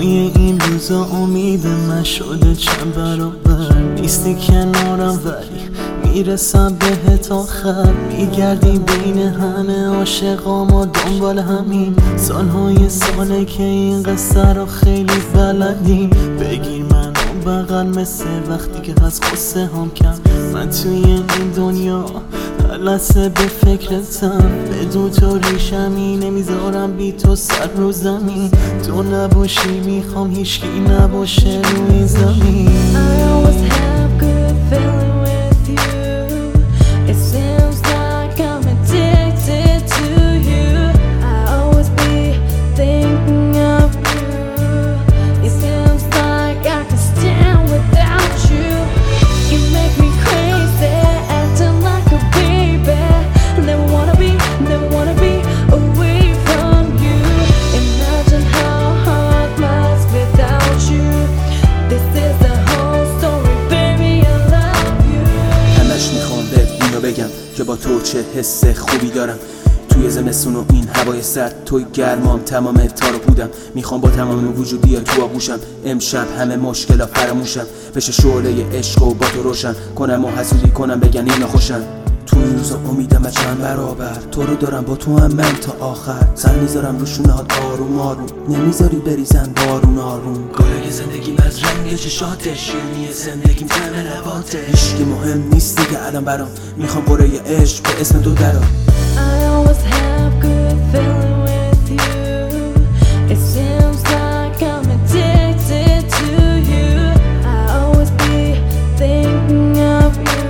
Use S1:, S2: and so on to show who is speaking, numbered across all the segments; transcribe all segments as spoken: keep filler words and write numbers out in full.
S1: توی این روزا امید من شده چند برابر. نیستی کنارم ولی میرسم بهت آخر. میگردی بین همه عاشقام و دنبال همین سالهای ساله که این قصه رو خیلی بلدیم. بگیر منو بغل مثل وقتی که از قصه هم کم. من توی این دنیا هر لحظه به فکرتم. بدون تو ریشمی نمیذارم بی تو سر رو زمین. تو نباشی میخوام هیچکی نباشه روی زمین.
S2: I always have good feeling with you. It seems like I'm addicted to you. I always be thinking of you. It seems like I can stand without you. You make me crazy, acting like a baby. Never wanna be, never wanna be away from you. Imagine how hard life's without you. This is the whole story, baby, I love you.
S3: همش میخوام بهت اینو بگم که با تو چه حس خوبی دارم. توی زمستون و این هوای سرد توی گرمام تمام تارو بودم. میخوام با تمام وجود بیای تو آغوشم. امشب همه مشکلا فراموشم بشه شعله عشق و با تو روشن کنم و حسودی کنم بگن اینا خوشن. تو این روزا امیدم از چند برابر. تو رو دارم با تو هم من تا آخر. سر میذارم رو شونه‌هات آروم آروم. نمیذاری بریزن بارون آروم. گلای زندگیم از رنگ چشاتش. شیرینی زندگیم تنه لباتش. هیچکی مهم نیست دیگه الان برام. میخوام قره عشق به اسم تو درام.
S2: I always have good feeling with you. It seems like I'm addicted to you. I always be thinking of you.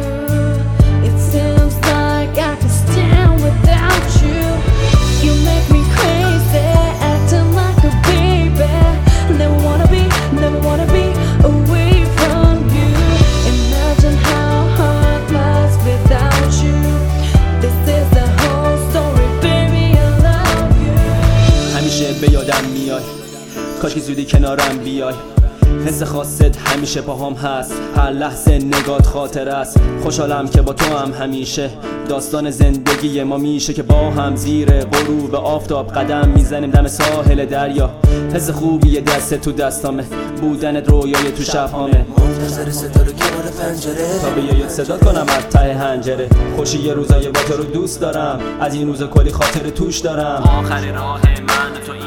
S2: It seems like I can stand without you. You make me crazy, acting like a baby. Never wanna be, never wanna be away from you. Imagine how hard life's without you. This is the whole story, baby, I love you.
S3: همیشه به یادم میای کاش که زودی کنارم بیای. حس خاصت همیشه باهام هست. هر لحظه نگات خاطر است. خوشحالم که با تو هم همیشه. داستان زندگی ما میشه که با هم زیر غروب آفتاب قدم میزنیم دم ساحل دریا. حس خوبی دست تو دستامه. بودنت رویای تو شبهامه. منتظر ستاره کنار پنجره تا بیای صدا کنم از ته حنجره. خوشی یه روزای با تو رو دوست دارم. از این روزا کلی خاطر توش دارم. آخر راه من تو